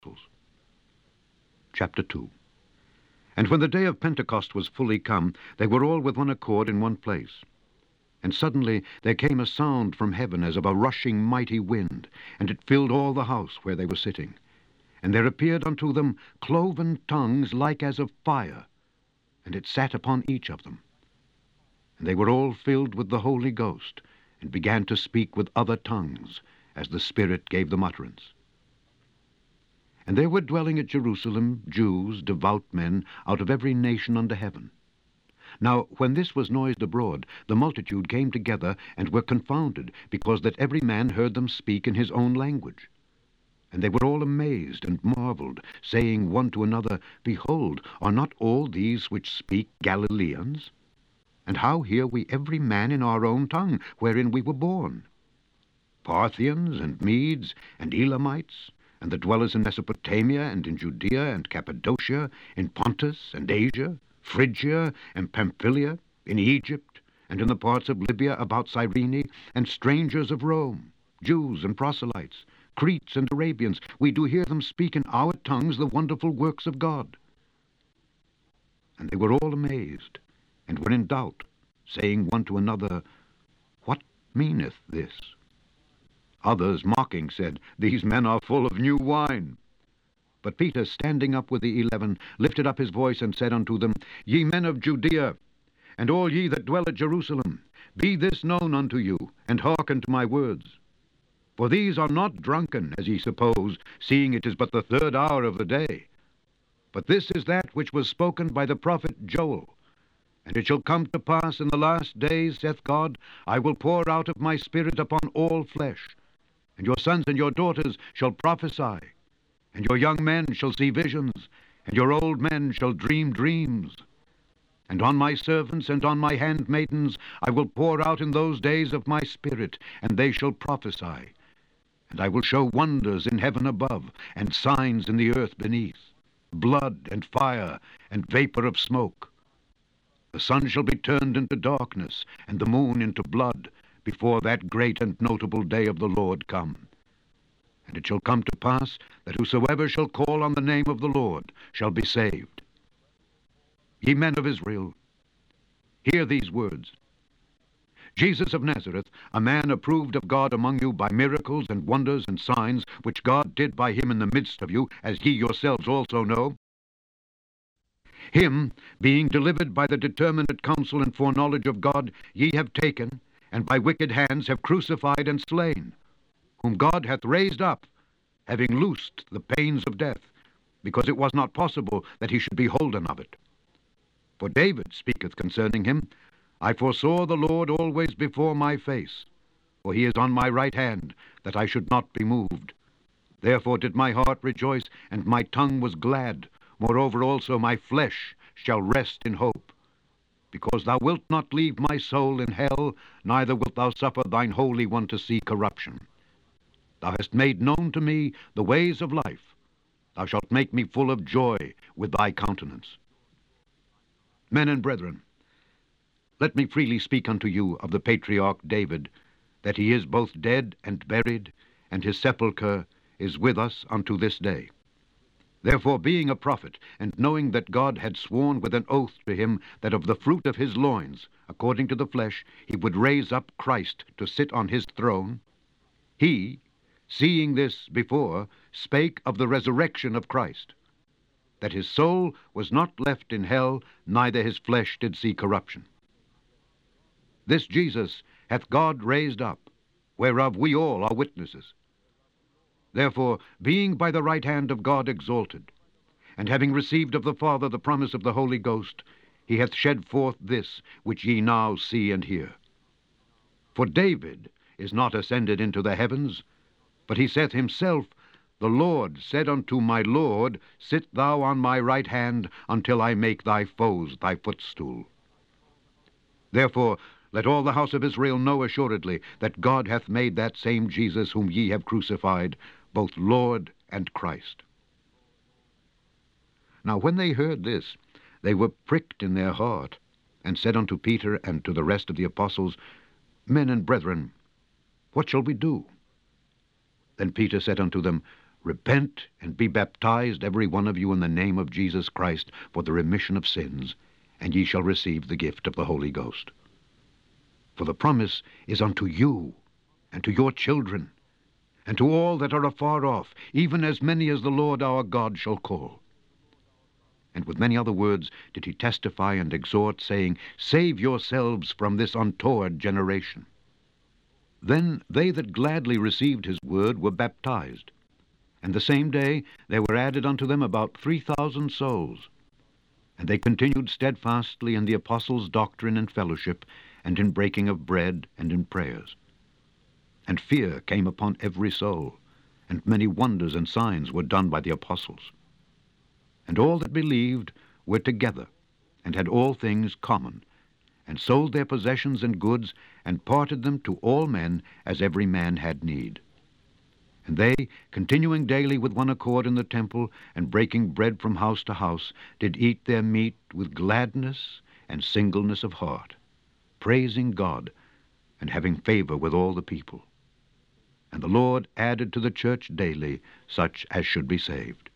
Chapter 2. And when the day of Pentecost was fully come, they were all with one accord in one place. And suddenly there came a sound from heaven as of a rushing mighty wind, and it filled all the house where they were sitting. And there appeared unto them cloven tongues like as of fire, and it sat upon each of them. And they were all filled with the Holy Ghost, and began to speak with other tongues, as the Spirit gave them utterance. And there were dwelling at Jerusalem Jews, devout men, out of every nation under heaven. Now when this was noised abroad, the multitude came together, and were confounded, because that every man heard them speak in his own language. And they were all amazed and marveled, saying one to another, Behold, are not all these which speak Galileans? And how hear we every man in our own tongue, wherein we were born? Parthians, and Medes, and Elamites, and the dwellers in Mesopotamia, and in Judea, and Cappadocia, in Pontus, and Asia, Phrygia, and Pamphylia, in Egypt, and in the parts of Libya about Cyrene, and strangers of Rome, Jews and proselytes, Cretes and Arabians, we do hear them speak in our tongues the wonderful works of God. And they were all amazed, and were in doubt, saying one to another, What meaneth this? Others, mocking, said, These men are full of new wine. But Peter, standing up with the 11, lifted up his voice, and said unto them, Ye men of Judea, and all ye that dwell at Jerusalem, be this known unto you, and hearken to my words. For these are not drunken, as ye suppose, seeing it is but the 3rd hour of the day. But this is that which was spoken by the prophet Joel. And it shall come to pass in the last days, saith God, I will pour out of my Spirit upon all flesh. And your sons and your daughters shall prophesy, and your young men shall see visions, and your old men shall dream dreams. And on my servants and on my handmaidens I will pour out in those days of my Spirit, and they shall prophesy. And I will show wonders in heaven above, and signs in the earth beneath, blood and fire and vapor of smoke. The sun shall be turned into darkness, and the moon into blood, before that great and notable day of the Lord come. And it shall come to pass that whosoever shall call on the name of the Lord shall be saved. Ye men of Israel, hear these words. Jesus of Nazareth, a man approved of God among you by miracles and wonders and signs, which God did by him in the midst of you, as ye yourselves also know. Him, being delivered by the determinate counsel and foreknowledge of God, ye have taken, and by wicked hands have crucified and slain, whom God hath raised up, having loosed the pains of death, because it was not possible that he should be holden of it. For David speaketh concerning him, I foresaw the Lord always before my face, for he is on my right hand, that I should not be moved. Therefore did my heart rejoice, and my tongue was glad. Moreover also my flesh shall rest in hope. Because thou wilt not leave my soul in hell, neither wilt thou suffer thine Holy One to see corruption. Thou hast made known to me the ways of life. Thou shalt make me full of joy with thy countenance. Men and brethren, let me freely speak unto you of the patriarch David, that he is both dead and buried, and his sepulchre is with us unto this day. Therefore, being a prophet, and knowing that God had sworn with an oath to him that of the fruit of his loins, according to the flesh, he would raise up Christ to sit on his throne, he, seeing this before, spake of the resurrection of Christ, that his soul was not left in hell, neither his flesh did see corruption. This Jesus hath God raised up, whereof we all are witnesses. Therefore, being by the right hand of God exalted, and having received of the Father the promise of the Holy Ghost, he hath shed forth this which ye now see and hear. For David is not ascended into the heavens, but he saith himself, The Lord said unto my Lord, Sit thou on my right hand, until I make thy foes thy footstool. Therefore let all the house of Israel know assuredly that God hath made that same Jesus whom ye have crucified, both Lord and Christ. Now when they heard this, they were pricked in their heart, and said unto Peter and to the rest of the apostles, Men and brethren, what shall we do? Then Peter said unto them, Repent and be baptized, every one of you, in the name of Jesus Christ, for the remission of sins, and ye shall receive the gift of the Holy Ghost. For the promise is unto you, and to your children, and to all that are afar off, even as many as the Lord our God shall call. And with many other words did he testify and exhort, saying, Save yourselves from this untoward generation. Then they that gladly received his word were baptized, and the same day there were added unto them about 3,000 souls. And they continued steadfastly in the apostles' doctrine and fellowship, and in breaking of bread, and in prayers. And fear came upon every soul, and many wonders and signs were done by the apostles. And all that believed were together, and had all things common, and sold their possessions and goods, and parted them to all men, as every man had need. And they, continuing daily with one accord in the temple, and breaking bread from house to house, did eat their meat with gladness and singleness of heart, praising God, and having favor with all the people. And the Lord added to the church daily such as should be saved.